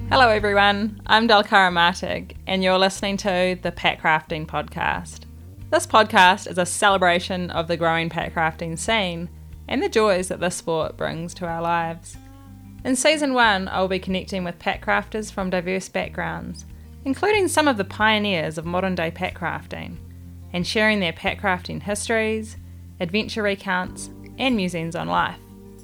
Hello everyone, I'm Dalcara Martig and you're listening to the Pack Crafting Podcast. This podcast is a celebration of the growing pack crafting scene and the joys that this sport brings to our lives. In Season 1, I'll be connecting with pack crafters from diverse backgrounds, including some of the pioneers of modern day pack crafting, and sharing their pack crafting histories, adventure recounts, and musings on life.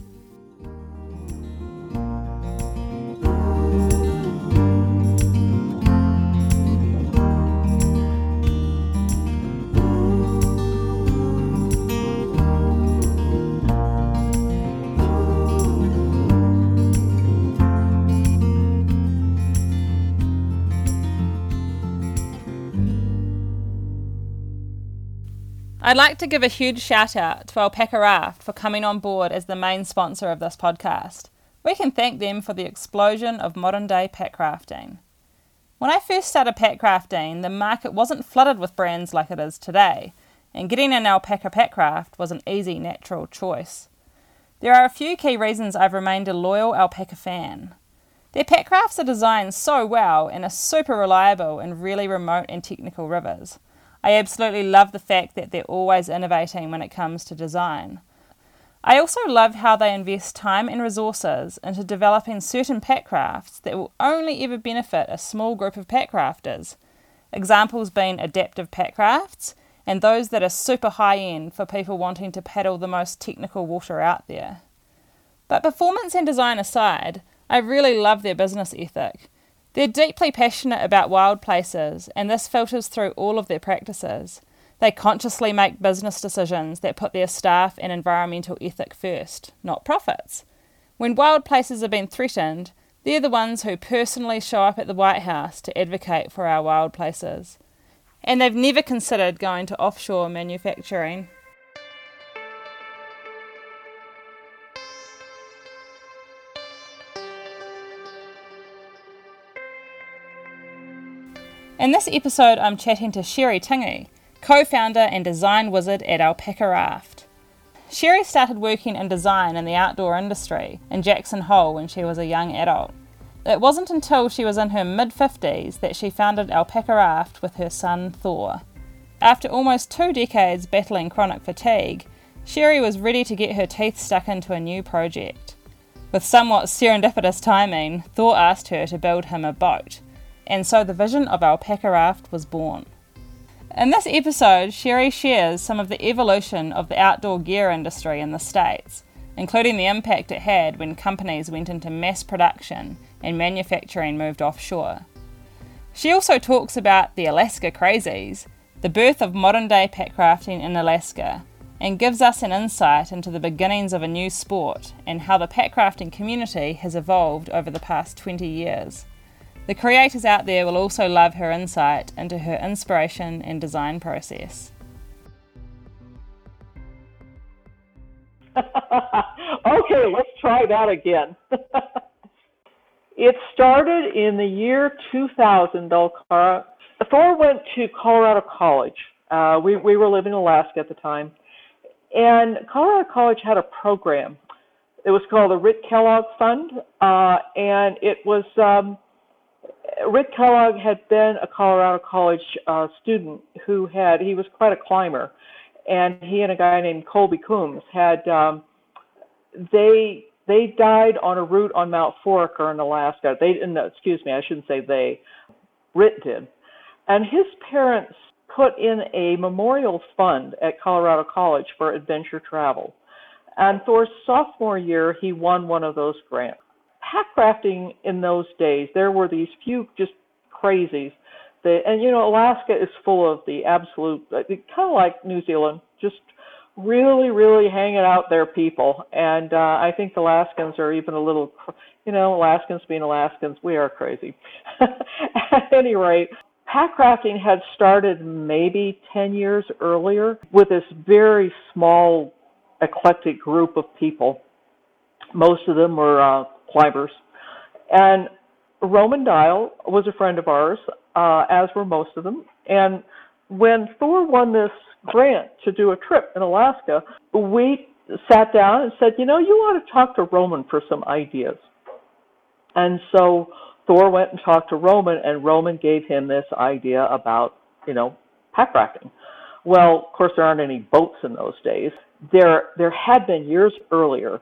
I'd like to give a huge shout out to Alpaca Raft for coming on board as the main sponsor of this podcast. We can thank them for the explosion of modern day pack crafting. When I first started pack crafting, the market wasn't flooded with brands like it is today, and getting an alpaca pack craft was an easy, natural choice. There are a few key reasons I've remained a loyal alpaca fan. Their pack crafts are designed so well and are super reliable in really remote and technical rivers. I absolutely love the fact that they're always innovating when it comes to design. I also love how they invest time and resources into developing certain pack crafts that will only ever benefit a small group of pack crafters. Examples being adaptive pack crafts and those that are super high end for people wanting to paddle the most technical water out there. But performance and design aside, I really love their business ethic. They're deeply passionate about wild places, and this filters through all of their practices. They consciously make business decisions that put their staff and environmental ethic first, not profits. When wild places are being threatened, they're the ones who personally show up at the White House to advocate for our wild places. And they've never considered going to offshore manufacturing. In this episode, I'm chatting to Sherry Tingy, co-founder and design wizard at Alpaca Raft. Sherry started working in design in the outdoor industry in Jackson Hole when she was a young adult. It wasn't until she was in her mid-50s that she founded Alpaca Raft with her son Thor. After almost 2 decades battling chronic fatigue, Sherry was ready to get her teeth stuck into a new project. With somewhat serendipitous timing, Thor asked her to build him a boat, and so the vision of Alpaca Raft was born. In this episode, Sherry shares some of the evolution of the outdoor gear industry in the States, including the impact it had when companies went into mass production and manufacturing moved offshore. She also talks about the Alaska Crazies, the birth of modern-day pack crafting in Alaska, and gives us an insight into the beginnings of a new sport and how the pack crafting community has evolved over the past 20 years. The creators out there will also love her insight into her inspiration and design process. Okay, let's try that again. It started in the year 2000, Dalcara. Thor went to Colorado College. We were living in Alaska at the time. And Colorado College had a program. It was called the Rick Kellogg Fund. And it was... Rick Kellogg had been a Colorado College student he was quite a climber, and he and a guy named Colby Coombs they died on a route on Mount Foraker in Alaska. Rick did. And his parents put in a memorial fund at Colorado College for adventure travel. And Thor's sophomore year, he won one of those grants. Pack crafting in those days, there were these few just crazies. Alaska is full of the absolute, kind of like New Zealand, just really, really hanging out there people. And I think the Alaskans are even a little, Alaskans being Alaskans, we are crazy. At any rate, pack crafting had started maybe 10 years earlier with this very small, eclectic group of people. Most of them were climbers. And Roman Dial was a friend of ours, as were most of them. And when Thor won this grant to do a trip in Alaska, we sat down and said, you ought to talk to Roman for some ideas. And so Thor went and talked to Roman, and Roman gave him this idea about, pack rafting. Well, of course, there aren't any boats in those days. There had been years earlier,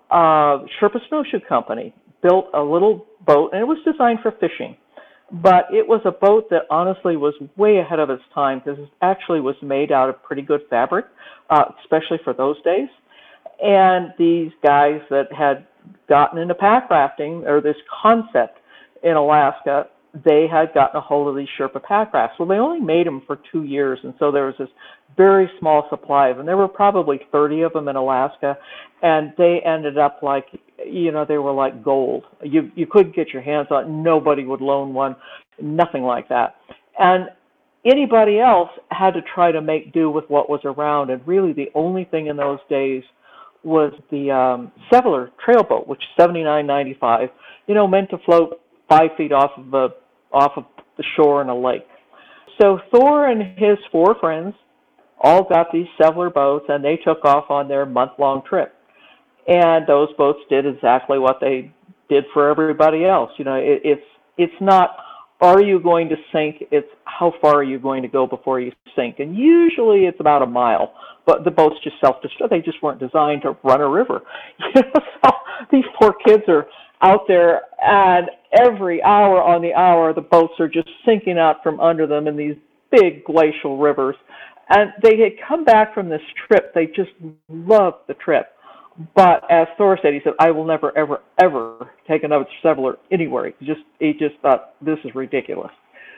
Sherpa Snowshoe Company built a little boat, and it was designed for fishing. But it was a boat that honestly was way ahead of its time because it actually was made out of pretty good fabric, especially for those days. And these guys that had gotten into pack rafting, or this concept in Alaska, they had gotten a hold of these Sherpa pack rafts. Well, they only made them for 2 years, and so there was this very small supply of them. There were probably 30 of them in Alaska, and they ended up like, they were like gold. You couldn't get your hands on. Nobody would loan one, nothing like that. And anybody else had to try to make do with what was around, and really the only thing in those days was the Settler trail boat, which is $79.95, meant to float 5 feet off of the shore in a lake. So Thor and his 4 friends all got these Settler boats, and they took off on their month-long trip. And those boats did exactly what they did for everybody else. It's not, are you going to sink? It's how far are you going to go before you sink? And usually it's about a mile. But the boats just self-destruct. They just weren't designed to run a river. So these poor kids are out there, and every hour on the hour, the boats are just sinking out from under them in these big glacial rivers. And they had come back from this trip. They just loved the trip. But as Thor said, he said, I will never, ever, ever take another Settler anywhere. He just thought, this is ridiculous.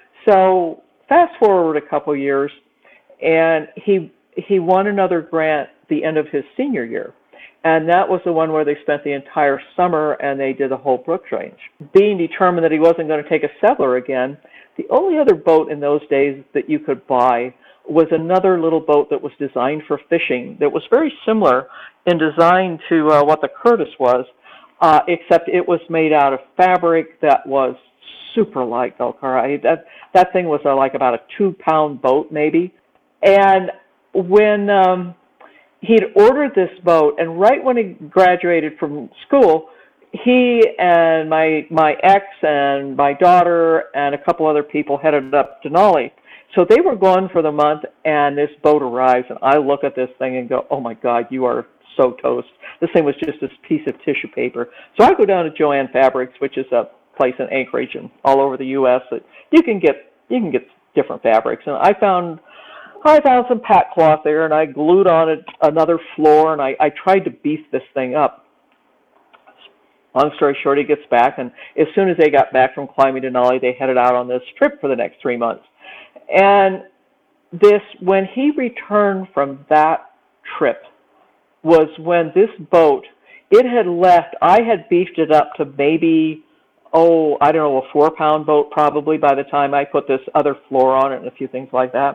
So fast forward a couple years, and he won another grant the end of his senior year. And that was the one where they spent the entire summer and they did the whole Brooks Range. Being determined that he wasn't going to take a Settler again, the only other boat in those days that you could buy was another little boat that was designed for fishing that was very similar in design to what the Curtis was, except it was made out of fabric that was super light, Belcar. That thing was like about a 2-pound boat maybe. And when he'd ordered this boat, and right when he graduated from school, he and my ex and my daughter and a couple other people headed up to Denali. So they were gone for the month, and this boat arrives, and I look at this thing and go, oh my God, you are so toast. This thing was just this piece of tissue paper. So I go down to Joann Fabrics, which is a place in Anchorage and all over the U.S. that you can get different fabrics. And I found some pack cloth there, and I glued on it another floor, and I tried to beef this thing up. Long story short, he gets back, and as soon as they got back from climbing Denali, they headed out on this trip for the next 3 months. And when he returned from that trip, was when this boat, it had left, I had beefed it up to maybe, a 4-pound boat probably by the time I put this other floor on it and a few things like that.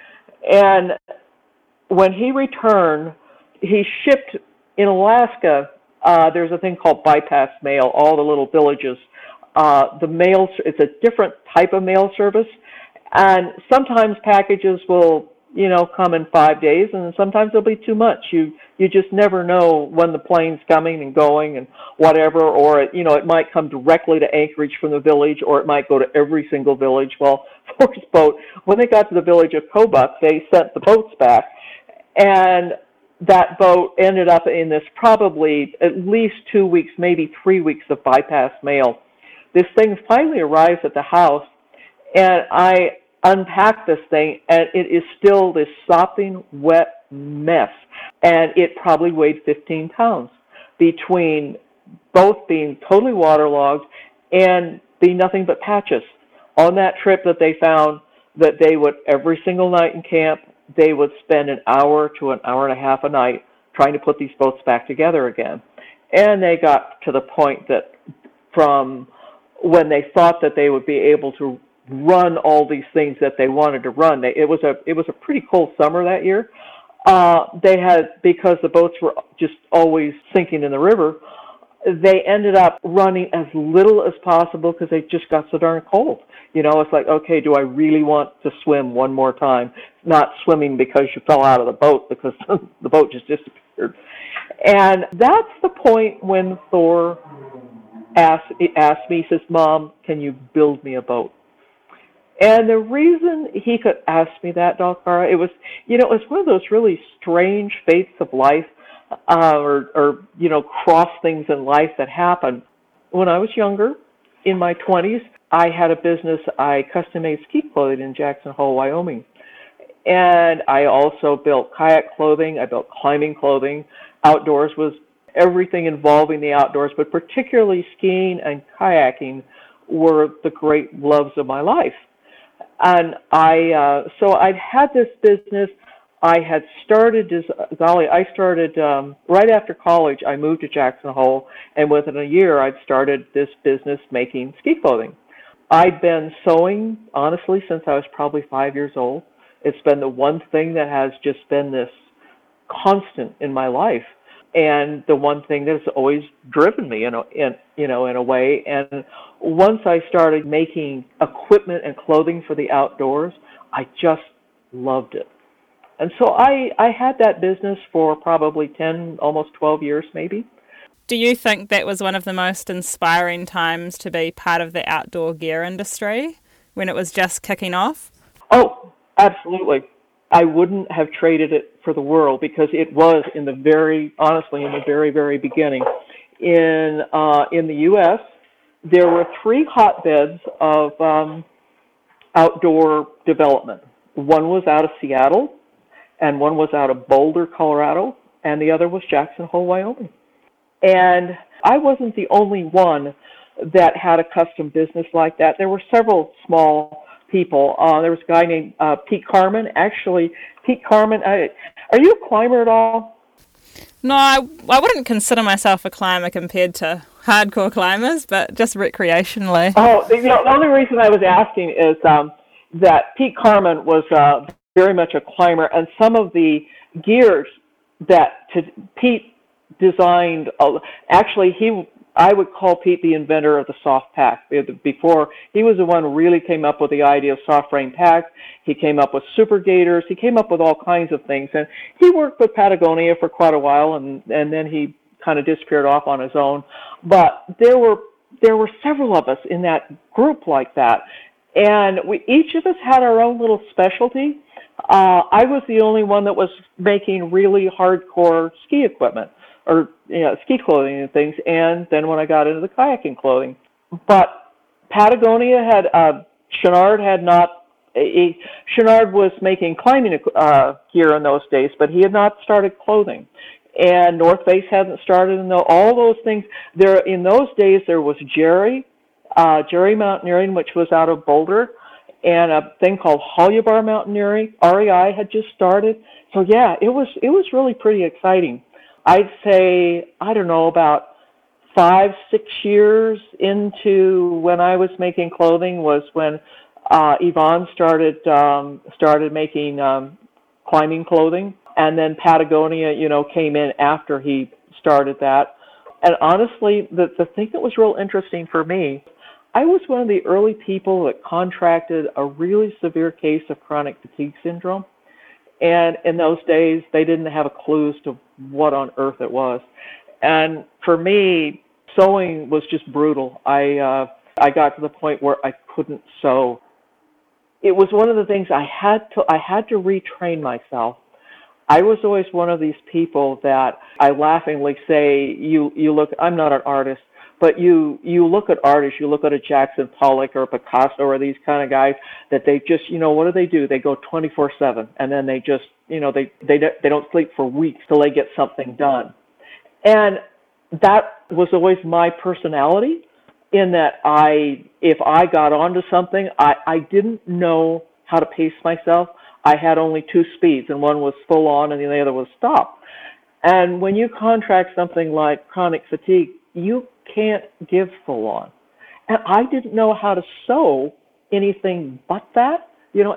And when he returned, he shipped in Alaska, there's a thing called bypass mail, all the little villages. The mail, it's a different type of mail service. And sometimes packages will, come in 5 days, and sometimes it'll be too much. You just never know when the plane's coming and going and whatever, or it might come directly to Anchorage from the village, or it might go to every single village. Well, Thor's boat, when they got to the village of Kobuk, they sent the boats back, and that boat ended up in this probably at least 2 weeks, maybe 3 weeks of bypass mail. This thing finally arrives at the house, and I unpacked this thing, and it is still this sopping wet mess. And it probably weighed 15 pounds between both being totally waterlogged and being nothing but patches. On that trip that they found that they would, every single night in camp, they would spend an hour to an hour and a half a night trying to put these boats back together again. And they got to the point that from when they thought that they would be able to run all these things that they wanted to run. It was a pretty cold summer that year. They had, because the boats were just always sinking in the river, they ended up running as little as possible because they just got so darn cold. It's like, okay, do I really want to swim one more time? Not swimming because you fell out of the boat, because the boat just disappeared. And that's the point when Thor asked me, he says, "Mom, can you build me a boat?" And the reason he could ask me that, Dalkara, it was one of those really strange fates of life, or cross things in life that happen. When I was younger, in my 20s, I had a business. I custom made ski clothing in Jackson Hole, Wyoming. And I also built kayak clothing. I built climbing clothing. Outdoors was everything involving the outdoors, but particularly skiing and kayaking were the great loves of my life. And so I'd had this business. I had started, I started right after college. I moved to Jackson Hole, and within a year, I'd started this business making ski clothing. I'd been sewing, honestly, since I was probably 5 years old. It's been the one thing that has just been this constant in my life, and the one thing that's always driven me, in a way. And once I started making equipment and clothing for the outdoors, I just loved it. And so I had that business for probably 10, almost 12 years, maybe. Do you think that was one of the most inspiring times to be part of the outdoor gear industry, when it was just kicking off? Oh, absolutely. I wouldn't have traded it for the world, because it was honestly, in the very, very beginning. In the U.S., there were three hotbeds of outdoor development. One was out of Seattle, and one was out of Boulder, Colorado, and the other was Jackson Hole, Wyoming. And I wasn't the only one that had a custom business like that. There were several small people. There was a guy named Pete Carmen. Actually, Pete Carmen, are you a climber at all? No, I wouldn't consider myself a climber compared to hardcore climbers, but just recreationally. Oh, the only reason I was asking is that Pete Carmen was very much a climber, and some of the gears that Pete designed, actually, I would call Pete the inventor of the soft pack. Before, he was the one who really came up with the idea of soft frame packs. He came up with super gaiters. He came up with all kinds of things. And he worked with Patagonia for quite a while, and then he kind of disappeared off on his own. But there were several of us in that group like that. And each of us had our own little specialty. I was the only one that was making really hardcore ski equipment, or ski clothing and things, and then when I got into the kayaking clothing. But Patagonia Chouinard had not, Chouinard was making climbing gear in those days, but he had not started clothing. And North Face hadn't started, and all those things. In those days, there was Jerry Mountaineering, which was out of Boulder, and a thing called Hollybar Mountaineering. REI had just started. So yeah, it was really pretty exciting. I'd say, I don't know, about 5-6 years into when I was making clothing was when Yvon started making climbing clothing, and then Patagonia, came in after he started that. And honestly, the thing that was real interesting for me, I was one of the early people that contracted a really severe case of chronic fatigue syndrome. And in those days, they didn't have a clue as to what on earth it was. And for me, sewing was just brutal. I got to the point where I couldn't sew. It was one of the things I had to retrain myself. I was always one of these people that I laughingly say, you look, I'm not an artist, but you look at artists, you look at a Jackson Pollock or a Picasso or these kind of guys that they just, what do? They go 24/7, and then they just, they don't sleep for weeks till they get something done. And that was always my personality, in that if I got onto something, I didn't know how to pace myself. I had only two speeds, and one was full on and the other was stop. And when you contract something like chronic fatigue, you can't give full on. And I didn't know how to sew anything but that.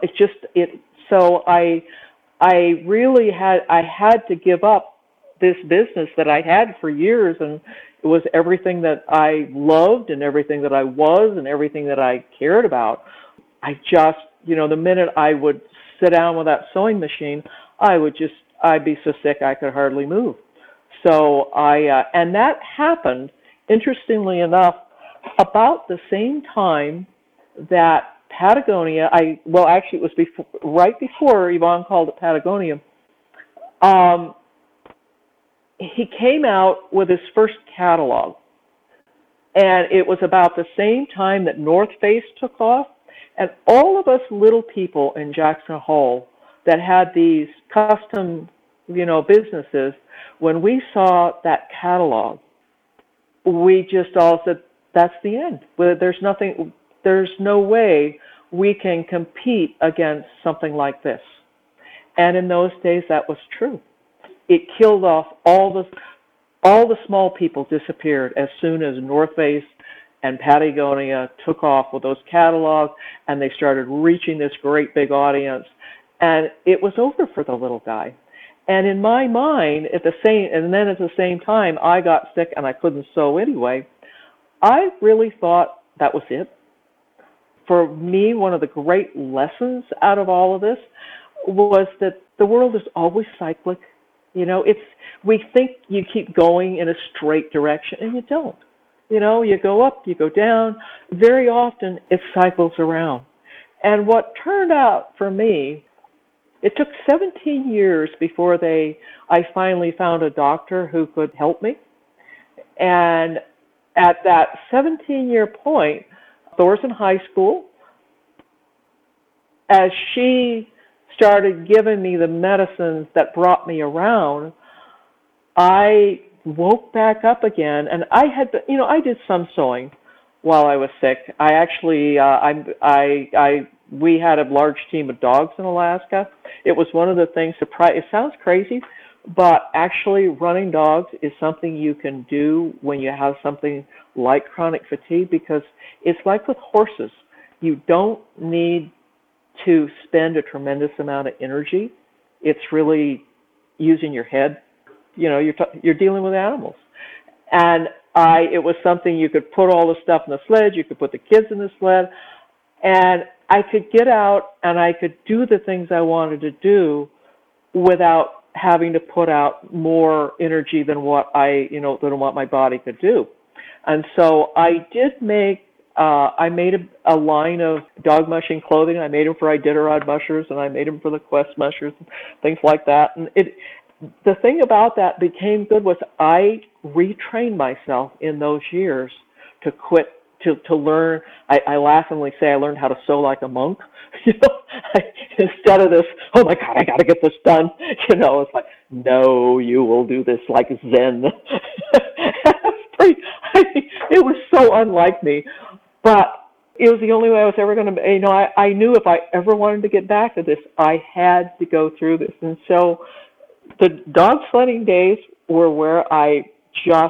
So I really had to give up this business that I had for years, and it was everything that I loved and everything that I was and everything that I cared about. I just, the minute I would sit down with that sewing machine, I'd be so sick I could hardly move. So and that happened, interestingly enough, about the same time that Patagonia, actually it was right before Yvon called it Patagonia, um, he came out with his first catalog. And it was about the same time that North Face took off. And all of us little people in Jackson Hole that had these custom, businesses, when we saw that catalog, we just all said, that's the end. There's no way we can compete against something like this. And in those days, that was true. It killed off all the small people disappeared as soon as North Face and Patagonia took off with those catalogs, and they started reaching this great big audience, and it was over for the little guy. And in my mind, at the same time, I got sick and I couldn't sew anyway. I really thought that was it. For me, one of the great lessons out of all of this was that the world is always cyclic. We think you keep going in a straight direction, and you don't. You go up, you go down. Very often, it cycles around. And what turned out for me, it took 17 years before I finally found a doctor who could help me. And at that 17-year point, Thor's in high school. As she started giving me the medicines that brought me around, I woke back up again, and I did some sewing while I was sick. I actually, we had a large team of dogs in Alaska. It was one of the things, it sounds crazy, but actually running dogs is something you can do when you have something like chronic fatigue, because it's like with horses. You don't need to spend a tremendous amount of energy. It's really using your head. You're dealing with animals. And it was something you could put all the stuff in the sled, you could put the kids in the sled, and I could get out and I could do the things I wanted to do without having to put out more energy than what my body could do. And so I made a line of dog mushing clothing. I made them for Iditarod mushers, and I made them for the Quest mushers, and things like that. And the thing about that became good was I retrained myself in those years to learn. I laughingly say I learned how to sew like a monk. Instead of this, oh my God, I got to get this done. It's like, no, you will do this like Zen. It was so unlike me, but it was the only way I was ever going to. I knew if I ever wanted to get back to this, I had to go through this, and so the dog sledding days were where I just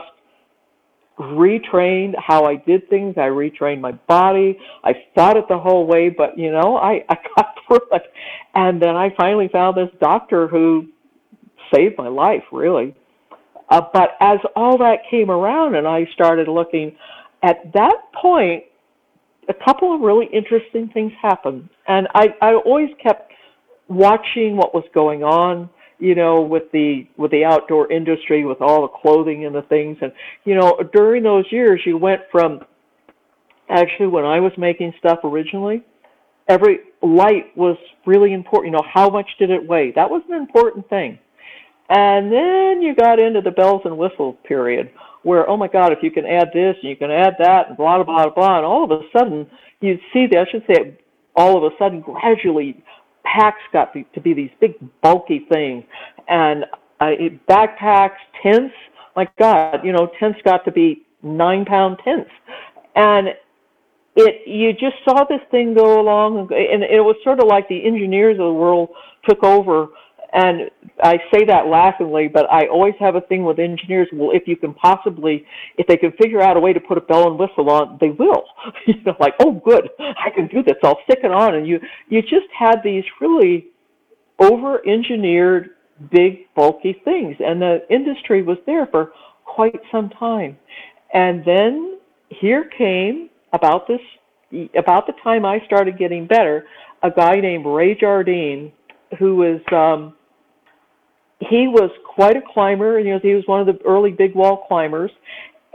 retrained how I did things. I retrained my body. I fought it the whole way, but I got through it. And then I finally found this doctor who saved my life, really. But as all that came around and I started looking, at that point, a couple of really interesting things happened. And I always kept watching what was going on, with the outdoor industry, with all the clothing and the things. And, during those years, you went from, actually, when I was making stuff originally, every light was really important. How much did it weigh? That was an important thing. And then you got into the bells and whistles period, where, oh my God, if you can add this and you can add that and blah, blah, blah, blah, and all of a sudden, you'd see all of a sudden, gradually, packs got to be these big, bulky things. And backpacks, tents, my God, tents got to be 9-pound tents. And you just saw this thing go along, and it was sort of like the engineers of the world took over. And I say that laughingly, but I always have a thing with engineers. Well, if they can figure out a way to put a bell and whistle on, they will. Like, oh, good, I can do this. I'll stick it on. And you just had these really over-engineered, big, bulky things. And the industry was there for quite some time. And then here came, about the time I started getting better, a guy named Ray Jardine, who was he was quite a climber, and he was one of the early big wall climbers,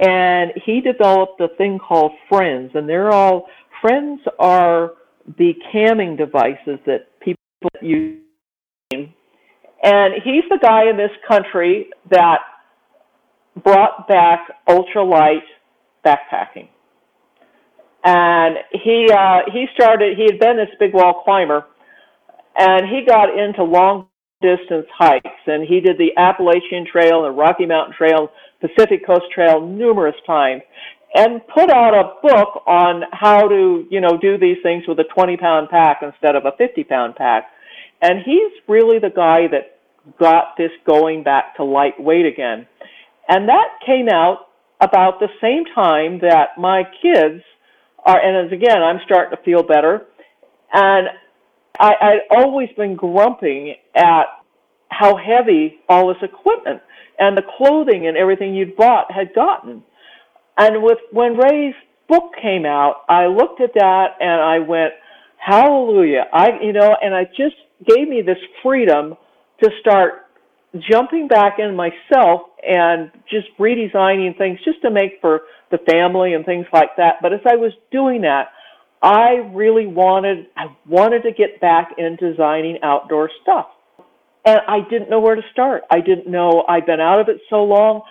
and he developed a thing called Friends, and Friends are the camming devices that people use. And he's the guy in this country that brought back ultralight backpacking. And he had been this big wall climber, and he got into long distance hikes, and he did the Appalachian Trail and Rocky Mountain Trail, Pacific Coast Trail numerous times, and put out a book on how to, do these things with a 20-pound pack instead of a 50-pound pack. And he's really the guy that got this going back to lightweight again. And that came out about the same time that my kids are, and as again, I'm starting to feel better. And I'd always been grumping at how heavy all this equipment and the clothing and everything you'd bought had gotten. And when Ray's book came out, I looked at that and I went, hallelujah. And it just gave me this freedom to start jumping back in myself and just redesigning things just to make for the family and things like that. But as I was doing that, I really wanted to get back into designing outdoor stuff. And I didn't know where to start. I didn't know, I'd been out of it so long.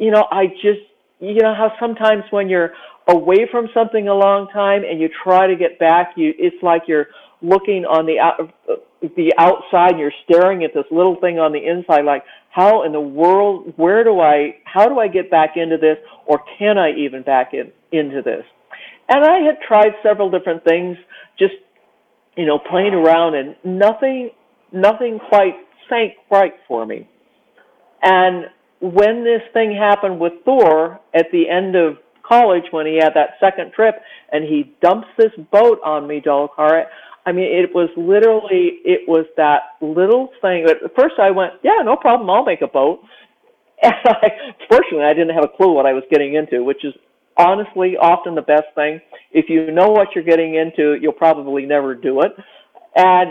How sometimes when you're away from something a long time and you try to get back, it's like you're looking on the outside and you're staring at this little thing on the inside, like, how in the world, how do I get back into this, or can I even back into this? And I had tried several different things, just, playing around, and nothing quite sank right for me. And when this thing happened with Thor at the end of college, when he had that second trip and he dumps this boat on me, Dolokar, it was that little thing. At first I went, yeah, no problem, I'll make a boat. And fortunately, I didn't have a clue what I was getting into, which is honestly often the best thing. If you know what you're getting into, you'll probably never do it. And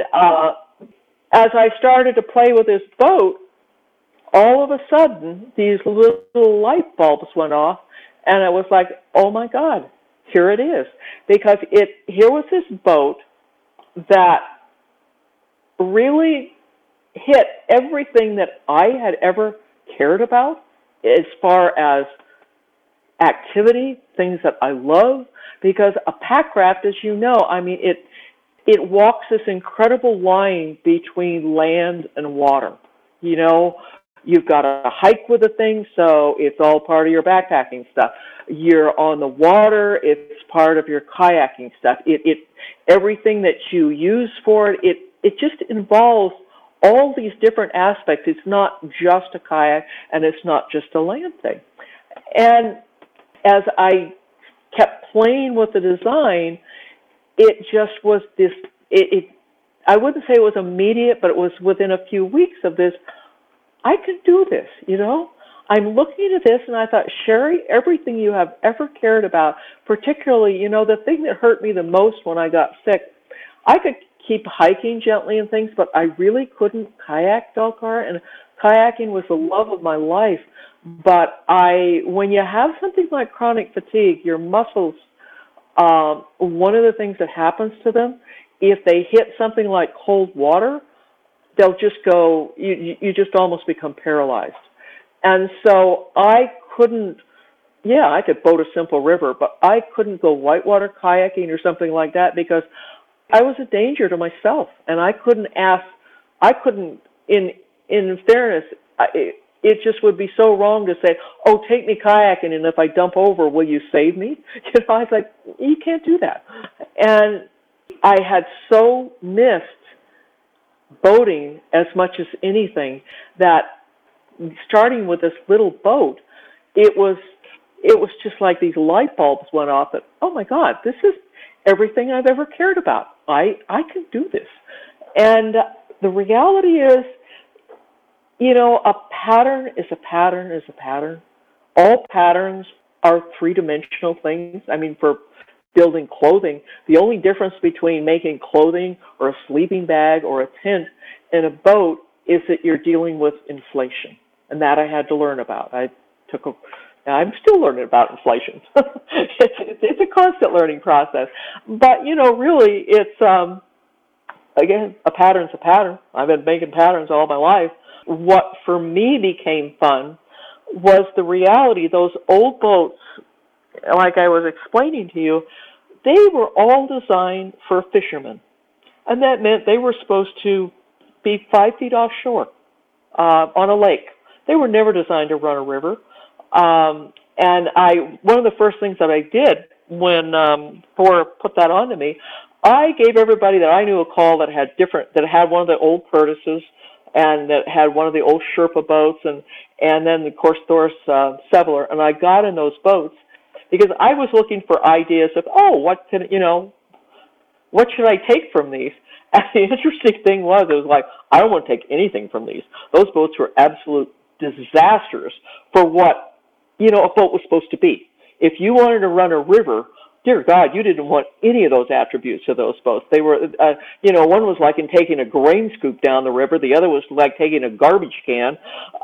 as I started to play with this boat, all of a sudden, these little light bulbs went off, and I was like, oh my God, here it is. Because here was this boat that really hit everything that I had ever cared about as far as activity, things that I love, because a packraft, as you know, it walks this incredible line between land and water. You've got to hike with the thing, so it's all part of your backpacking stuff. You're on the water, it's part of your kayaking stuff. Everything that you use for it just involves all these different aspects. It's not just a kayak, and it's not just a land thing. And as I kept playing with the design, it just was this, I wouldn't say it was immediate, but it was within a few weeks of this, I could do this, I'm looking at this and I thought, Sherry, everything you have ever cared about, particularly, the thing that hurt me the most when I got sick, I could keep hiking gently and things, but I really couldn't kayak, Dolokar, and kayaking was the love of my life. But when you have something like chronic fatigue, your muscles, one of the things that happens to them, if they hit something like cold water, they'll just go, you just almost become paralyzed. And so I couldn't, I could boat a simple river, but I couldn't go whitewater kayaking or something like that because I was a danger to myself. And I couldn't, in fairness, it just would be so wrong to say, oh, take me kayaking, and if I dump over, will you save me? I was like, you can't do that. And I had so missed boating as much as anything that starting with this little boat, it was just like these light bulbs went off that, oh my God, this is everything I've ever cared about. I can do this. And the reality is, a pattern is a pattern is a pattern. All patterns are three-dimensional things. For building clothing, the only difference between making clothing or a sleeping bag or a tent in a boat is that you're dealing with inflation. And that I had to learn about. I took I'm still learning about inflation. It's a constant learning process. But, really, it's, again, a pattern's a pattern. I've been making patterns all my life. What for me became fun was the reality. Those old boats, like I was explaining to you, they were all designed for fishermen. And that meant they were supposed to be 5 feet offshore on a lake. They were never designed to run a river. And one of the first things that I did when Thor put that onto me, I gave everybody that I knew a call that had one of the old Curtises and that had one of the old Sherpa boats, and then of course Thor's Seveler, and I got in those boats because I was looking for ideas of what should I take from these? And the interesting thing was, it was like, I don't want to take anything from these. Those boats were absolute disasters for what, a boat was supposed to be. If you wanted to run a river, dear God, you didn't want any of those attributes of those boats. They were, one was like in taking a grain scoop down the river. The other was like taking a garbage can.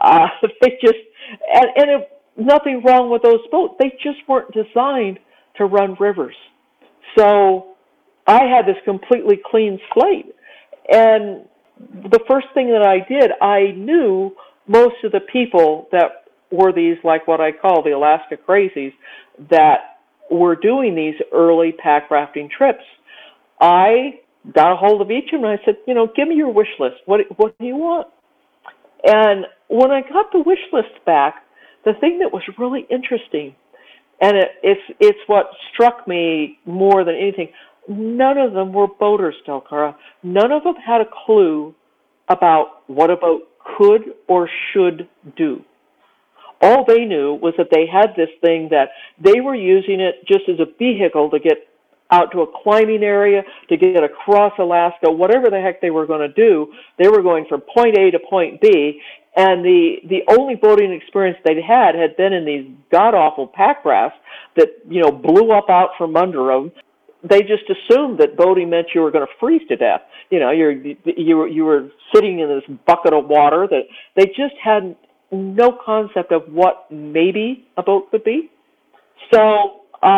Nothing wrong with those boats. They just weren't designed to run rivers. So I had this completely clean slate. And the first thing that I did, I knew most of the people that were these, like what I call the Alaska crazies, that were doing these early pack rafting trips. I got a hold of each of them and I said, give me your wish list. What do you want? And when I got the wish list back, the thing that was really interesting, and it's what struck me more than anything, none of them were boaters, Delcara. None of them had a clue about what a boat could or should do. All they knew was that they had this thing that they were using it just as a vehicle to get out to a climbing area, to get across Alaska, whatever the heck they were going to do. They were going from point A to point B, and the only boating experience they'd had been in these god-awful pack rafts that, blew up out from under them. They just assumed that boating meant you were going to freeze to death. You were sitting in this bucket of water that they just had no concept of what maybe a boat could be. So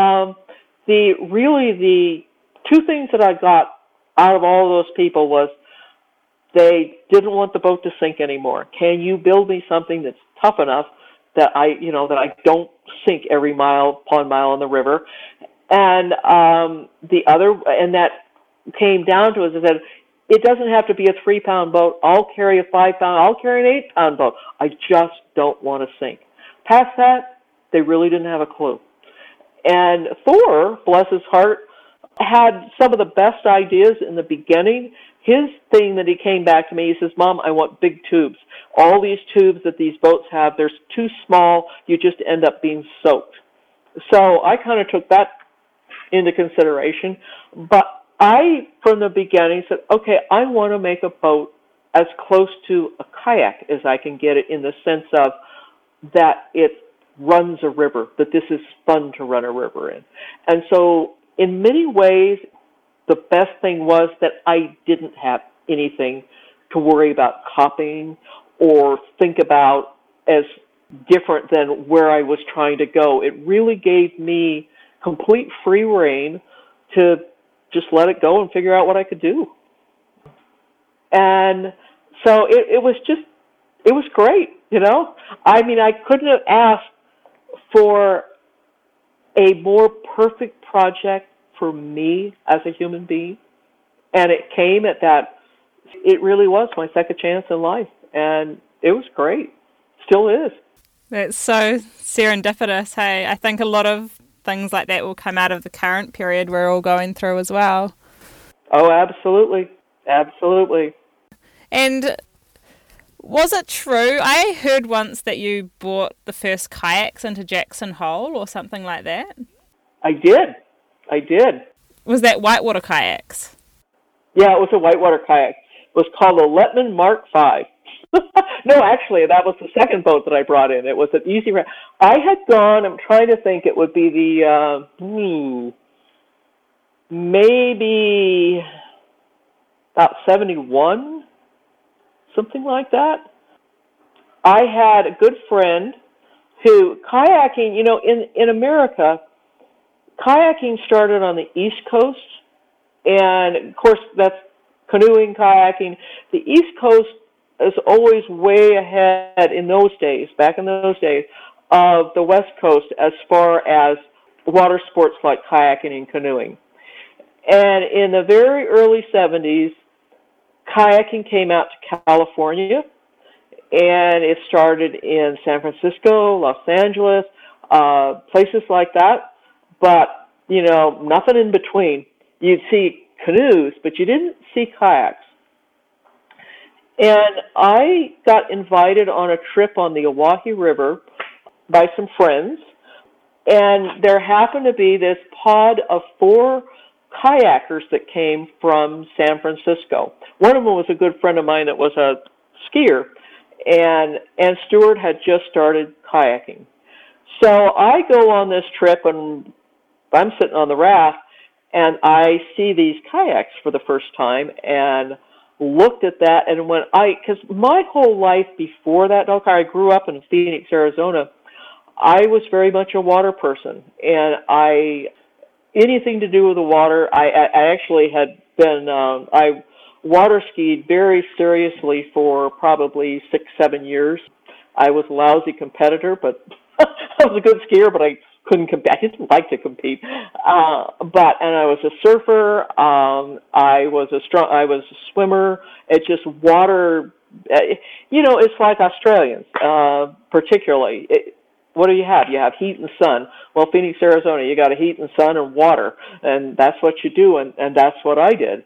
the two things that I got out of all of those people was they didn't want the boat to sink anymore. Can you build me something that's tough enough that I don't sink every mile upon mile in the river? And that came down to us and said, it doesn't have to be a 3-pound boat. I'll carry a 5-pound. I'll carry an 8-pound boat. I just don't want to sink. Past that, they really didn't have a clue. And Thor, bless his heart, had some of the best ideas in the beginning. His thing that he came back to me, he says, Mom, I want big tubes. All these tubes that these boats have, they're too small. You just end up being soaked. So I kind of took that into consideration. But I, from the beginning, said, okay, I want to make a boat as close to a kayak as I can get it, in the sense of that it runs a river, that this is fun to run a river in. And so in many ways, the best thing was that I didn't have anything to worry about copying or think about as different than where I was trying to go. It really gave me complete free rein to just let it go and figure out what I could do. And so it was great, I mean, I couldn't have asked for a more perfect project for me as a human being. And it came at that, it really was my second chance in life. And it was great. Still is. That's so serendipitous, hey? I think a lot of things like that will come out of the current period we're all going through as well. Oh, absolutely. Absolutely. And was it true? I heard once that you bought the first kayaks into Jackson Hole or something like that. I did. Was that whitewater kayaks? Yeah, it was a whitewater kayak. It was called the Letman Mark V. No, actually, that was the second boat that I brought in. It was an easy. I had gone, I'm trying to think, it would be the, maybe about 71, something like that. I had a good friend to kayaking. In America, kayaking started on the East Coast, and of course that's canoeing, kayaking. The East Coast is always way ahead back in those days, of the West Coast as far as water sports like kayaking and canoeing. And in the very early 70s, kayaking came out to California, and it started in San Francisco, Los Angeles, places like that, but, nothing in between. You'd see canoes, but you didn't see kayaks. And I got invited on a trip on the Oahe River by some friends, and there happened to be this pod of 4 kayakers that came from San Francisco. One of them was a good friend of mine that was a skier, and Stewart had just started kayaking. So I go on this trip, and I'm sitting on the raft, and I see these kayaks for the first time, and looked at that, and because my whole life before that, I grew up in Phoenix, Arizona. I was very much a water person, and anything to do with the water. I actually had been, I water skied very seriously for probably 6-7 years. I was a lousy competitor, but I was a good skier, but I couldn't compete. I didn't like to compete. And I was a surfer. I was a swimmer. It's just water, it's like Australians, particularly. What do you have? You have heat and sun. Well, Phoenix, Arizona, you got a heat and sun and water, and that's what you do, and that's what I did.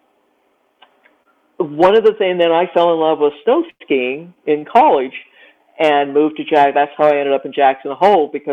One of the things, then I fell in love with snow skiing in college and moved to that's how I ended up in Jackson Hole, because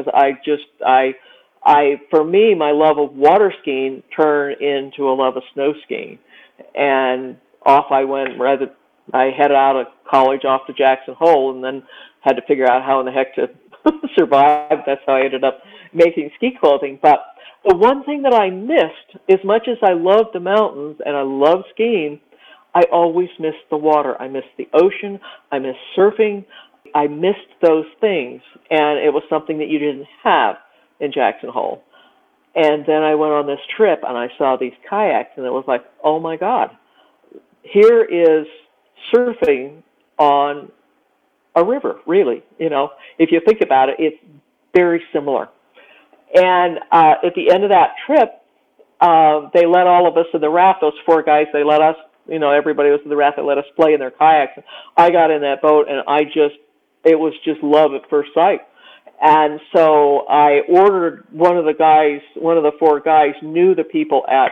for me, my love of water skiing turned into a love of snow skiing. And off I went, I headed out of college off to Jackson Hole, and then had to figure out how in the heck to survive. That's how I ended up making ski clothing. But the one thing that I missed, as much as I loved the mountains and I loved skiing, I always missed the water. I missed the ocean. I missed surfing. I missed those things, and it was something that you didn't have in Jackson Hole. And then I went on this trip, and I saw these kayaks, and it was like, oh my God, here is surfing on a river, really. If you think about it, it's very similar. And at the end of that trip, they let all of us in the raft, those 4 guys, they let us, everybody was in the raft, they let us play in their kayaks. I got in that boat, and it was just love at first sight. And so I ordered one of the 4 guys knew the people at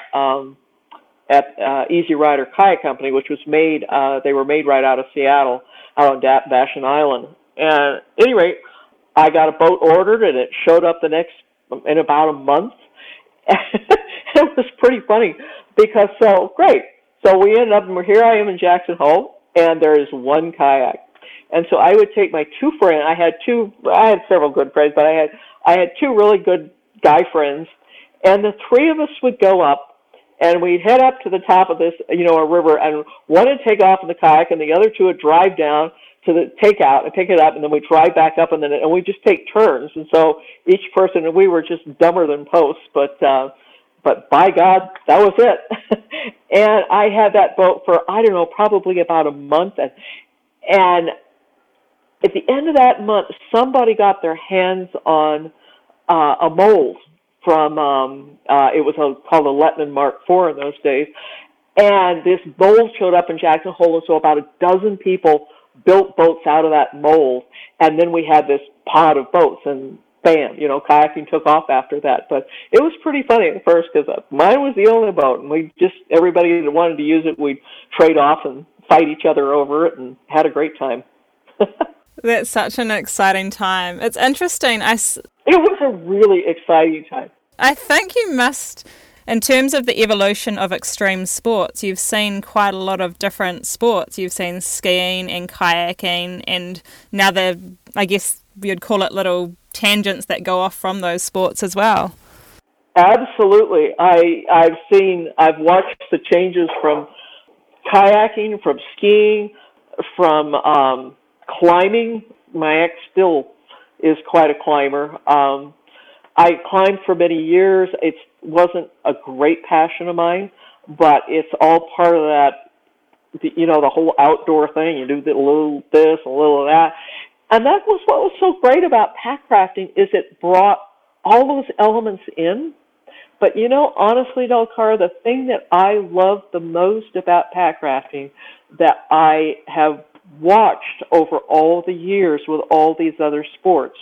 Easy Rider Kayak Company, which was they were made right out of Seattle, out on Vashon Island. And at any rate, I got a boat ordered, and it showed up in about a month. It was pretty funny because, great. So we ended up, here I am in Jackson Hole, and there is 1 kayak. And so I would take my 2 friends. I had several good friends, but I had 2 really good guy friends, and the 3 of us would go up, and we'd head up to the top of this, a river, and one would take off in the kayak, and the other 2 would drive down to the takeout and pick it up, and then we'd drive back up, and we'd just take turns. And so each person, and we were just dumber than posts, but by God, that was it. And I had that boat for, probably about a month, and at the end of that month, somebody got their hands on a mold from, it was called a Lettman Mark IV in those days, and this mold showed up in Jackson Hole, and so about a dozen people built boats out of that mold, and then we had this pod of boats, and bam, kayaking took off after that. But it was pretty funny at first, because mine was the only boat, and everybody that wanted to use it, we'd trade off and fight each other over it, and had a great time. That's such an exciting time. It's interesting. It was a really exciting time. I think you must, in terms of the evolution of extreme sports, you've seen quite a lot of different sports. You've seen skiing and kayaking, and now I guess you'd call it little tangents that go off from those sports as well. Absolutely. I've watched the changes from kayaking, from skiing, from climbing. My ex still is quite a climber. I climbed for many years. It wasn't a great passion of mine, but it's all part of that, the whole outdoor thing. You do a little this, a little of that. And that was what was so great about pack crafting, is it brought all those elements in. But honestly, Delcar, the thing that I love the most about pack crafting that I have watched over all the years with all these other sports,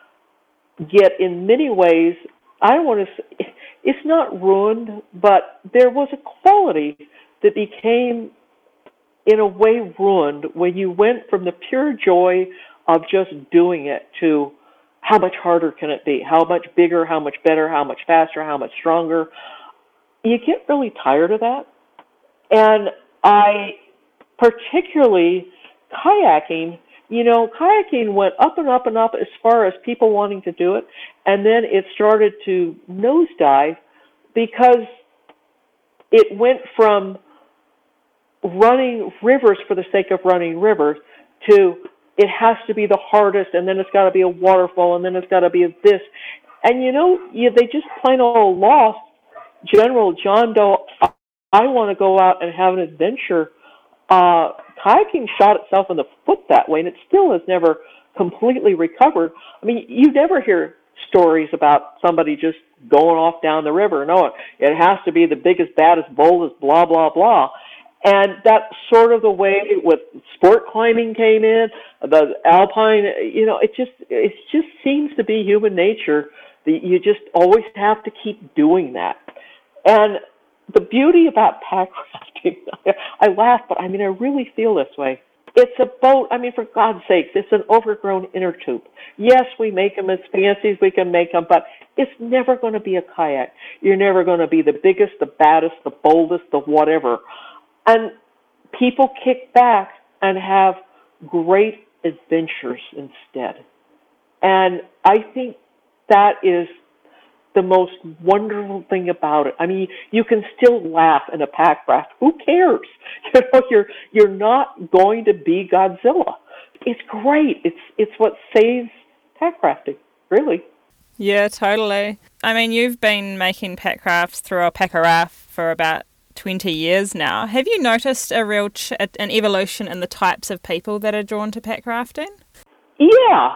yet in many ways, I don't want to say, it's not ruined, but there was a quality that became, in a way, ruined when you went from the pure joy of just doing it to how much harder can it be, how much bigger, how much better, how much faster, how much stronger. You get really tired of that. And I, particularly kayaking, kayaking went up and up and up as far as people wanting to do it, and then it started to nosedive because it went from running rivers for the sake of running rivers to it has to be the hardest, and then it's got to be a waterfall, and then it's got to be this. And they just plain old lost General John Doe, I want to go out and have an adventure. Kayaking shot itself in the foot that way, and it still has never completely recovered. I mean, you never hear stories about somebody just going off down the river. No, it has to be the biggest, baddest, boldest, blah, blah, blah. And that's sort of the way with sport climbing came in, the alpine, it just seems to be human nature that you just always have to keep doing that. And the beauty about pack crafting, I laugh, but I really feel this way. It's a boat, for God's sakes, it's an overgrown inner tube. Yes, we make them as fancy as we can make them, but it's never going to be a kayak. You're never going to be the biggest, the baddest, the boldest, the whatever. And people kick back and have great adventures instead. And I think that is the most wonderful thing about it. You can still laugh in a pack craft. Who cares? You're not going to be Godzilla. It's great. It's what saves pack crafting, really. Yeah, totally. You've been making pack crafts through Alpacaraft for about 20 years now. Have you noticed a real an evolution in the types of people that are drawn to pack crafting? Yeah,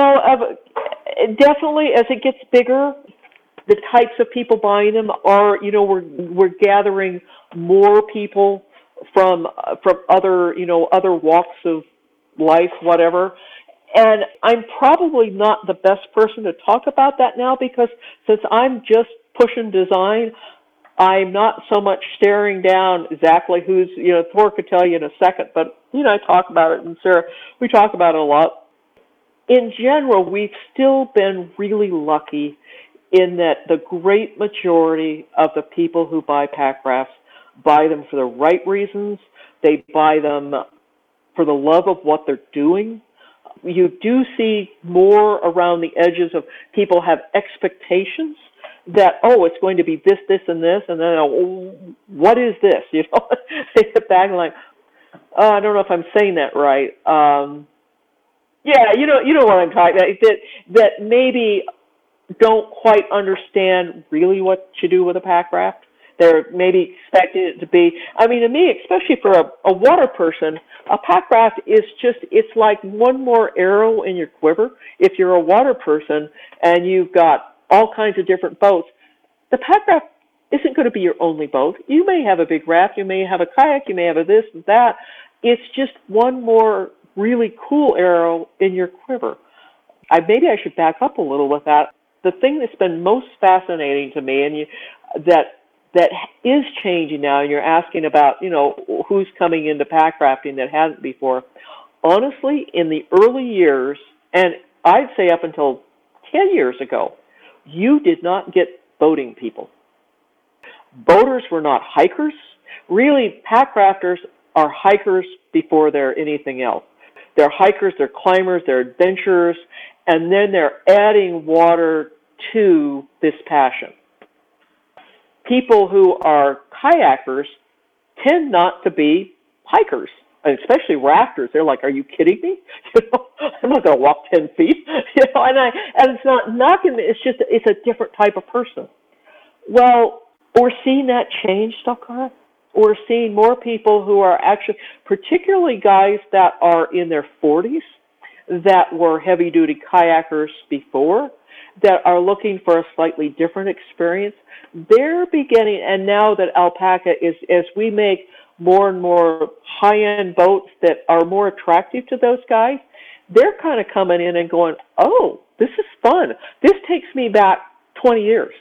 definitely as it gets bigger, the types of people buying them are, we're gathering more people from other, other walks of life, whatever. And I'm probably not the best person to talk about that now because since I'm just pushing design, I'm not so much staring down exactly who's, Thor could tell you in a second, but, I talk about it, and Sarah, we talk about it a lot. In general, we've still been really lucky in that the great majority of the people who buy pack crafts buy them for the right reasons. They buy them for the love of what they're doing. You do see more around the edges of people have expectations that, it's going to be this, this, and this, and then, what is this? They get back and like, I don't know if I'm saying that right. Yeah, you know what I'm talking about. That maybe don't quite understand really what you do with a pack craft. They're maybe expecting it to be, to me, especially for a water person, a pack craft is it's like one more arrow in your quiver. If you're a water person and you've got all kinds of different boats, the pack craft isn't going to be your only boat. You may have a big raft, you may have a kayak, you may have a this and that. It's just one more really cool arrow in your quiver. Maybe I should back up a little with that. The thing that's been most fascinating to me, and that is changing now, and you're asking about, who's coming into pack crafting that hasn't before. Honestly, in the early years, and I'd say up until 10 years ago, you did not get boating people. Boaters were not hikers. Really, pack crafters are hikers before they're anything else. They're hikers, they're climbers, they're adventurers, and then they're adding water to this passion. People who are kayakers tend not to be hikers. And especially rafters. They're like, "Are you kidding me? I'm not going to walk 10 feet." And it's not knocking. It's a different type of person. Well, we're seeing that change, Stalkara. We're seeing more people who are actually, particularly guys that are in their 40s, that were heavy-duty kayakers before, that are looking for a slightly different experience. They're beginning, and now that Alpaca is, as we make more and more high-end boats that are more attractive to those guys, they're kind of coming in and going, "Oh, this is fun. This takes me back 20 years.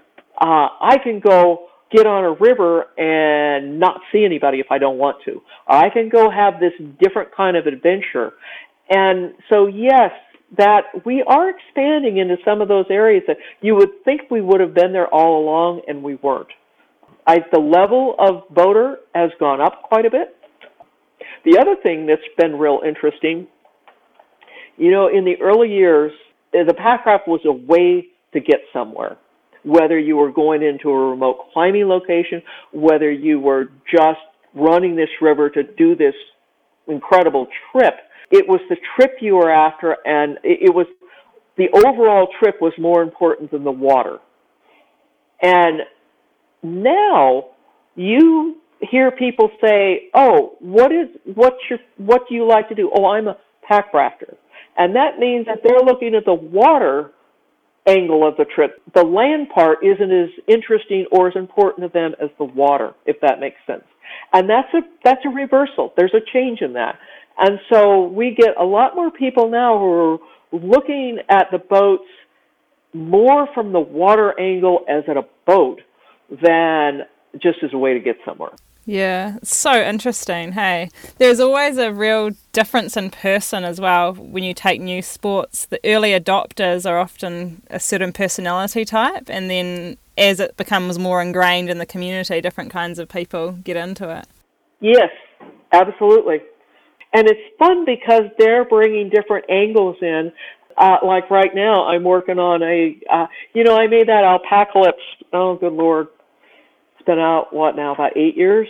I can go get on a river and not see anybody if I don't want to. I can go have this different kind of adventure." And so, yes, that we are expanding into some of those areas that you would think we would have been there all along, and we weren't. The level of boater has gone up quite a bit. The other thing that's been real interesting, in the early years, the Packraft was a way to get somewhere. Whether you were going into a remote climbing location, whether you were just running this river to do this incredible trip, it was the trip you were after, and it was the overall trip was more important than the water. And now you hear people say, "Oh, what do you like to do?" "Oh, I'm a pack rafter." And that means that they're looking at the water angle of the trip. The land part isn't as interesting or as important to them as the water, if that makes sense. And that's a reversal. There's a change in that. And so we get a lot more people now who are looking at the boats more from the water angle as at a boat than just as a way to get somewhere. Yeah, it's so interesting, hey. There's always a real difference in person as well when you take new sports. The early adopters are often a certain personality type, and then as it becomes more ingrained in the community, different kinds of people get into it. Yes, absolutely. And it's fun because they're bringing different angles in. Like right now, I'm working on I made that Alpacalypse. Oh, good Lord. It's been out, about 8 years?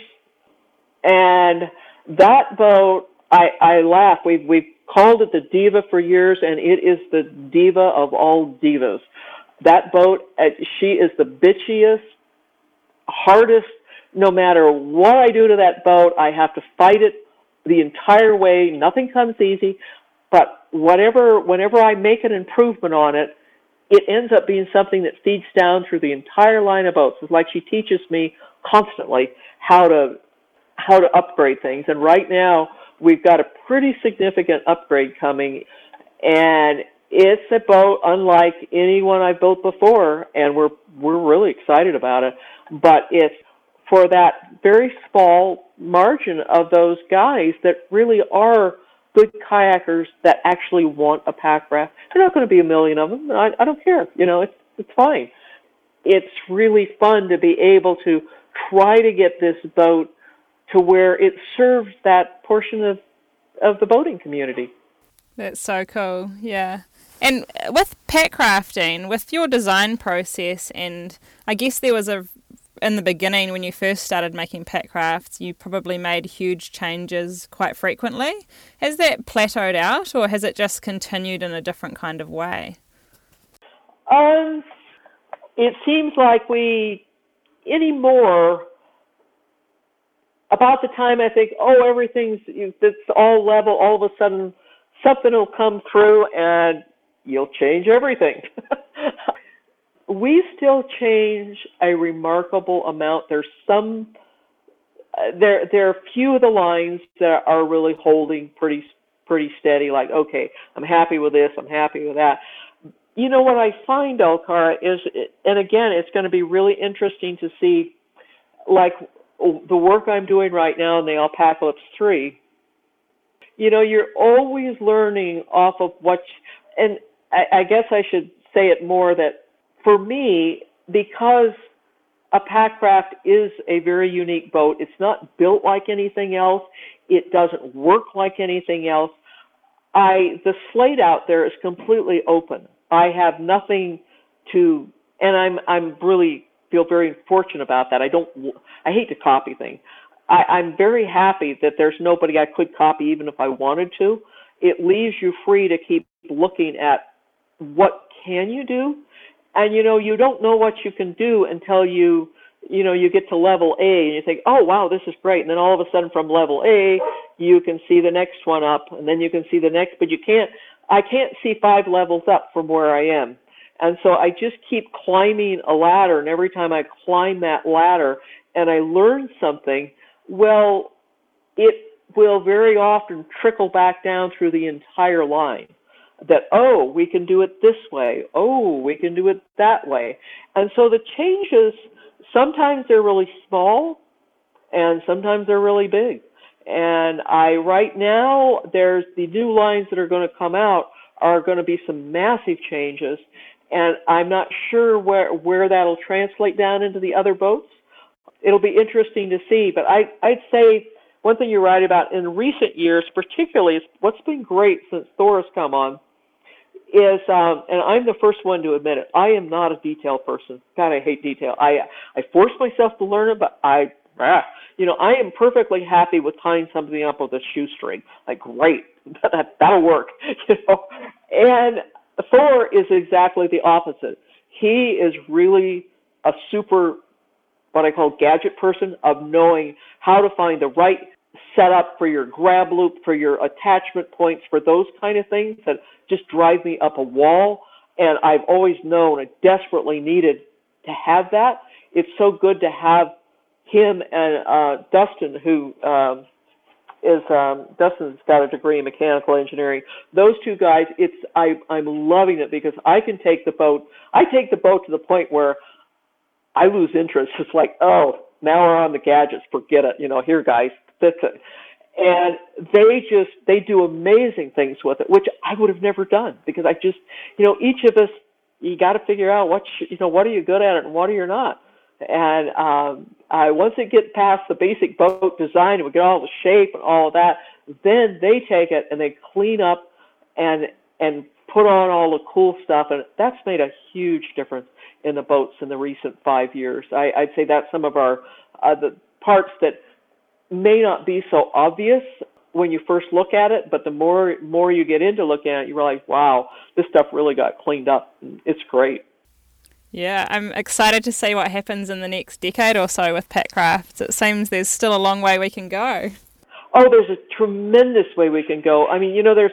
And that boat, I laugh. We've called it the Diva for years, and it is the diva of all divas. That boat, she is the bitchiest, hardest. No matter what I do to that boat, I have to fight it the entire way. Nothing comes easy. But whenever I make an improvement on it, it ends up being something that feeds down through the entire line of boats. It's like she teaches me constantly how to upgrade things. And right now, we've got a pretty significant upgrade coming. And it's a boat unlike anyone I've built before, and we're really excited about it. But it's for that very small margin of those guys that really are good kayakers that actually want a pack raft. There are not going to be a million of them. I don't care. It's fine. It's really fun to be able to try to get this boat to where it serves that portion of the boating community. That's so cool, yeah. And with pack rafting, with your design process, and I guess there was in the beginning when you first started making pack rafts, you probably made huge changes quite frequently. Has that plateaued out, or has it just continued in a different kind of way? It seems like anymore, about the time I think, it's all level, all of a sudden something will come through and you'll change everything. We still change a remarkable amount. There are a few of the lines that are really holding pretty steady, like, okay, I'm happy with this, I'm happy with that. What I find, Alcara, is, and again, it's going to be really interesting to see, like, the work I'm doing right now in the Alpacalypse 3, you're always learning off of and I guess I should say it more that for me, because a pack raft is a very unique boat, it's not built like anything else, it doesn't work like anything else, the slate out there is completely open. I have nothing and I'm really feel very fortunate about that. I hate to copy things. I'm very happy that there's nobody I could copy even if I wanted to. It leaves you free to keep looking at what can you do, and you don't know what you can do until you get to level A and you think, oh wow, this is great, and then all of a sudden from level A you can see the next one up, and then you can see the next, but I can't see 5 levels up from where I am. And so I just keep climbing a ladder, and every time I climb that ladder and I learn something, well, it will very often trickle back down through the entire line. That, oh, we can do it this way. Oh, we can do it that way. And so the changes, sometimes they're really small, and sometimes they're really big. And right now, there's the new lines that are going to come out are going to be some massive changes, and I'm not sure where that'll translate down into the other boats. It'll be interesting to see, but I'd say one thing you're right about in recent years, particularly, is what's been great since Thor has come on, is, and I'm the first one to admit it, I am not a detail person. God, I hate detail. I force myself to learn it, but I am perfectly happy with tying something up with a shoestring. Like, great, that'll work. And Thor is exactly the opposite. He is really a super, what I call gadget person, of knowing how to find the right setup for your grab loop, for your attachment points, for those kind of things that just drive me up a wall. And I've always known I desperately needed to have that. It's so good to have him and Dustin, who Dustin's got a degree in mechanical engineering. Those two guys, I'm loving it because I take the boat to the point where I lose interest. It's like, oh, now we're on the gadgets, forget it. Here guys, fix it. And they do amazing things with it, which I would have never done because I just, each of us, you got to figure out what are you good at and what are you not. And once it gets past the basic boat design and we get all the shape and all of that, then they take it and they clean up and put on all the cool stuff. And that's made a huge difference in the boats in the recent 5 years. I'd say that's some of our the parts that may not be so obvious when you first look at it, but the more you get into looking at it, you realize, wow, this stuff really got cleaned up. It's great. Yeah, I'm excited to see what happens in the next decade or so with Patcraft. It seems there's still a long way we can go. Oh, there's a tremendous way we can go. I mean, the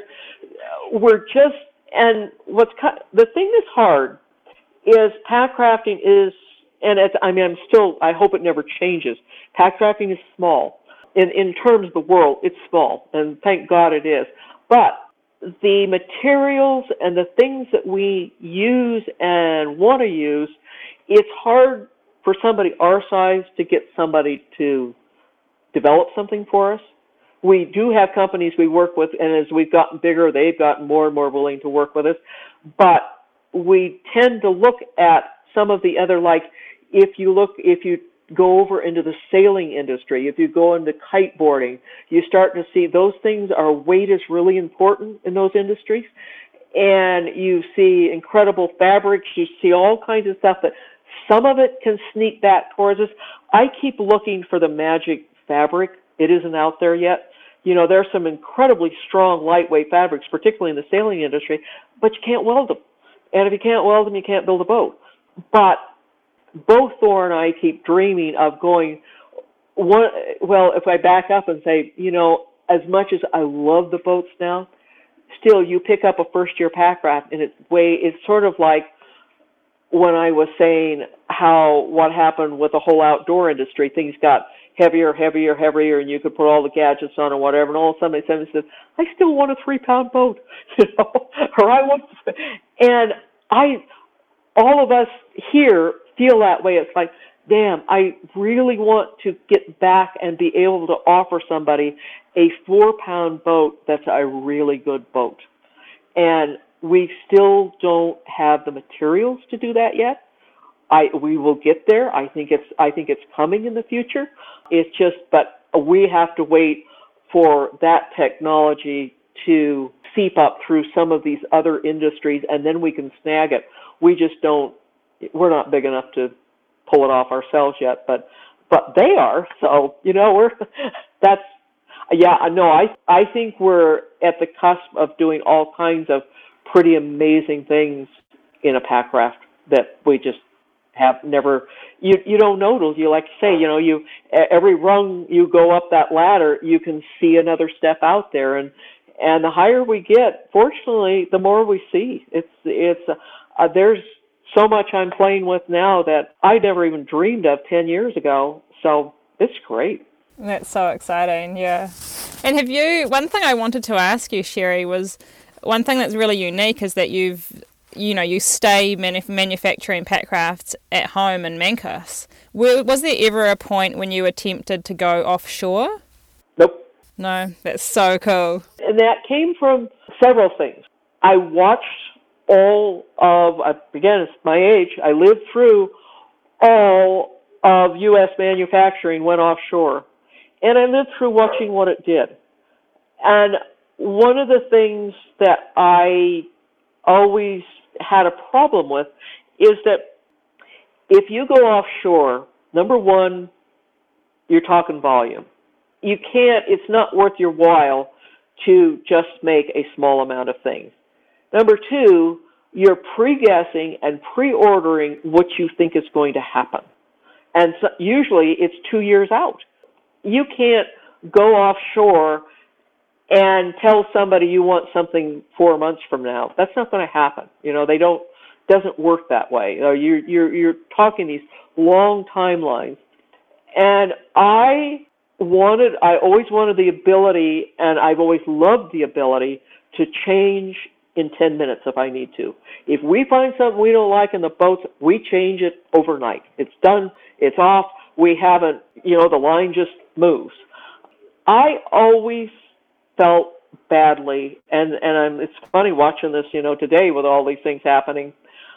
thing that's hard is packcrafting is, and I hope it never changes. Packcrafting is small. In terms of the world, it's small, and thank God it is. But the materials and the things that we use and want to use, it's hard for somebody our size to get somebody to develop something for us. We do have companies we work with, and as we've gotten bigger, they've gotten more and more willing to work with us. But we tend to look at some of the other, like if you go over into the sailing industry, if you go into kiteboarding, you start to see those things, weight is really important in those industries. And you see incredible fabrics, you see all kinds of stuff that some of it can sneak back towards us. I keep looking for the magic fabric. It isn't out there yet. There's some incredibly strong lightweight fabrics, particularly in the sailing industry, but you can't weld them. And if you can't weld them, you can't build a boat. But both Thor and I keep dreaming of going, if I back up and say, as much as I love the boats now, still you pick up a first-year Patcraft and it's sort of like when I was saying what happened with the whole outdoor industry, things got heavier, and you could put all the gadgets on and whatever, and all of a sudden they said, I still want a 3-pound boat, or I want, and all of us here feel that way. It's like, damn, I really want to get back and be able to offer somebody a 4-pound boat that's a really good boat. And we still don't have the materials to do that yet. We will get there. I think it's coming in the future. It's just, but we have to wait for that technology to seep up through some of these other industries, and then we can snag it. We're not big enough to pull it off ourselves yet, but but they are. So, that's, yeah, no, I think we're at the cusp of doing all kinds of pretty amazing things in a pack raft that we just have never, you don't know till you, like say, every rung you go up that ladder, you can see another step out there. And the higher we get, fortunately, the more we see. There's so much I'm playing with now that I never even dreamed of 10 years ago. So it's great. That's so exciting, yeah. And one thing I wanted to ask you, Sherry, was one thing that's really unique is that you stay manufacturing pack rafts at home in Mancos. Was there ever a point when you attempted to go offshore? Nope. No, that's so cool. And that came from several things. I watched again, it's my age, I lived through all of U.S. manufacturing went offshore. And I lived through watching what it did. And one of the things that I always had a problem with is that if you go offshore, number one, you're talking volume. It's not worth your while to just make a small amount of things. Number two, you're pre-guessing and pre-ordering what you think is going to happen. And so usually it's 2 years out. You can't go offshore and tell somebody you want something 4 months from now. That's not going to happen. Doesn't work that way. You're talking these long timelines. And I always wanted the ability, and I've always loved the ability to change in 10 minutes if I need to. If we find something we don't like in the boats, we change it overnight. It's done. It's off. We haven't, the line just moves. I always felt badly, and it's funny watching this, today with all these things happening.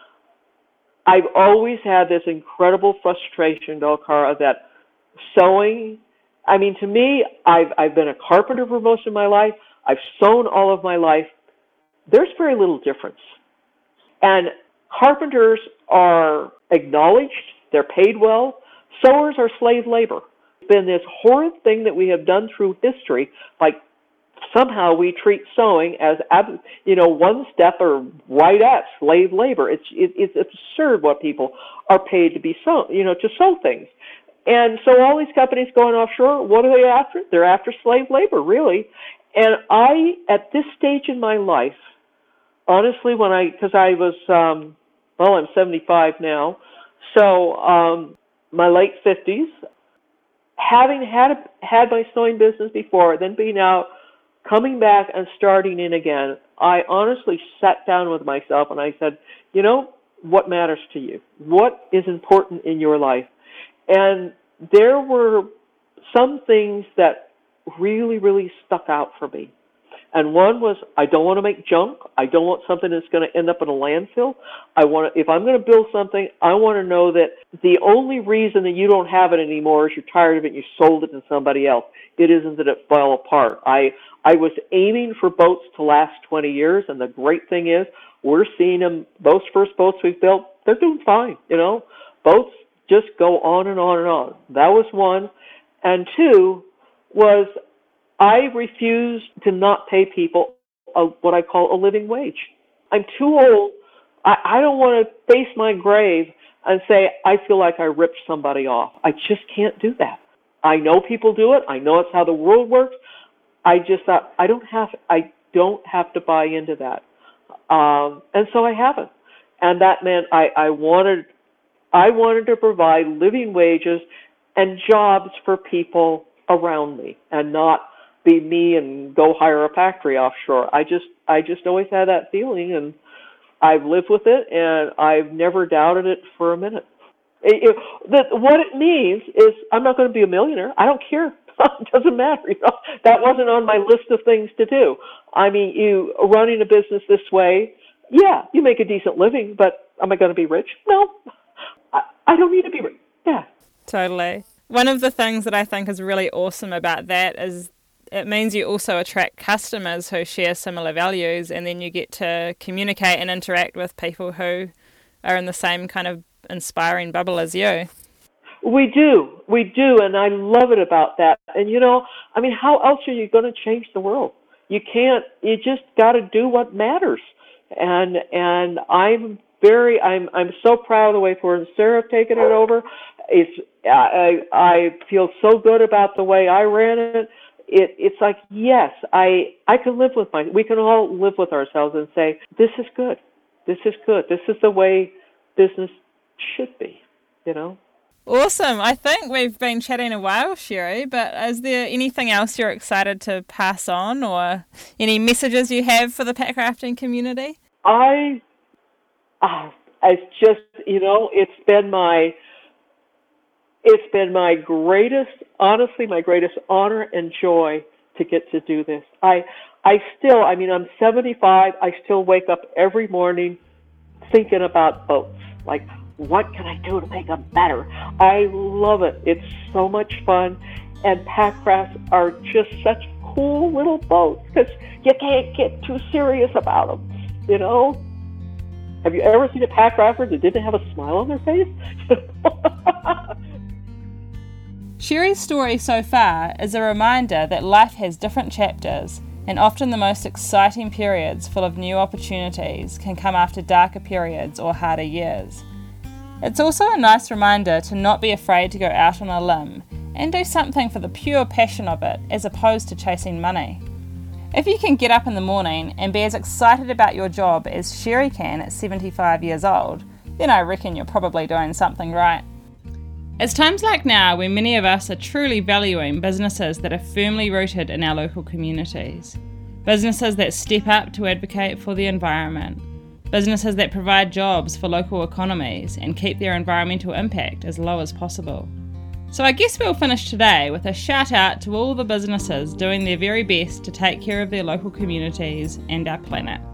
I've always had this incredible frustration, Dolkara, that sewing, to me, I've been a carpenter for most of my life. I've sewn all of my life. There's very little difference. And carpenters are acknowledged. They're paid well. Sewers are slave labor. It's been this horrid thing that we have done through history, like somehow we treat sewing as, one step or right at slave labor. It's absurd what people are paid to be to sew things. And so all these companies going offshore, what are they after? They're after slave labor, really. And at this stage in my life, honestly, because I was, I'm 75 now, so my late 50s, having had my sewing business before, then being out, coming back and starting in again, I honestly sat down with myself and I said, what matters to you? What is important in your life? And there were some things that really, really stuck out for me. And one was, I don't want to make junk. I don't want something that's going to end up in a landfill. If I'm going to build something, I want to know that the only reason that you don't have it anymore is you're tired of it and you sold it to somebody else. It isn't that it fell apart. I was aiming for boats to last 20 years, and the great thing is we're seeing them, those first boats we've built, they're doing fine, Boats just go on and on and on. That was one. And two was I refuse to not pay people what I call a living wage. I'm too old. I don't want to face my grave and say, I feel like I ripped somebody off. I just can't do that. I know people do it. I know it's how the world works. I just thought, I don't have to buy into that. And so I haven't. And that meant I wanted to provide living wages and jobs for people around me and not be me and go hire a factory offshore. I just always had that feeling, and I've lived with it, and I've never doubted it for a minute. What it means is I'm not going to be a millionaire. I don't care. It doesn't matter. That wasn't on my list of things to do. You running a business this way, yeah, you make a decent living, but am I going to be rich? No, I don't need to be rich. Yeah. Totally. One of the things that I think is really awesome about that is it means you also attract customers who share similar values, and then you get to communicate and interact with people who are in the same kind of inspiring bubble as you. We do, and I love it about that. And how else are you going to change the world? You can't. You just got to do what matters. And I'm so proud of the way Thor and Sarah have taken it over. I feel so good about the way I ran it. It's like, yes, I can live with we can all live with ourselves and say, this is good. This is good. This is the way business should be, Awesome. I think we've been chatting a while, Sherry, but is there anything else you're excited to pass on, or any messages you have for the pack rafting community? It's just, it's been my greatest honor and joy to get to do this. I'm 75. I still wake up every morning thinking about boats. Like, what can I do to make them better? I love it. It's so much fun. And pack rafts are just such cool little boats because you can't get too serious about them, Have you ever seen a pack rafter that didn't have a smile on their face? Sherry's story so far is a reminder that life has different chapters, and often the most exciting periods full of new opportunities can come after darker periods or harder years. It's also a nice reminder to not be afraid to go out on a limb and do something for the pure passion of it as opposed to chasing money. If you can get up in the morning and be as excited about your job as Sherry can at 75 years old, then I reckon you're probably doing something right. It's times like now when many of us are truly valuing businesses that are firmly rooted in our local communities. Businesses that step up to advocate for the environment. Businesses that provide jobs for local economies and keep their environmental impact as low as possible. So I guess we'll finish today with a shout out to all the businesses doing their very best to take care of their local communities and our planet.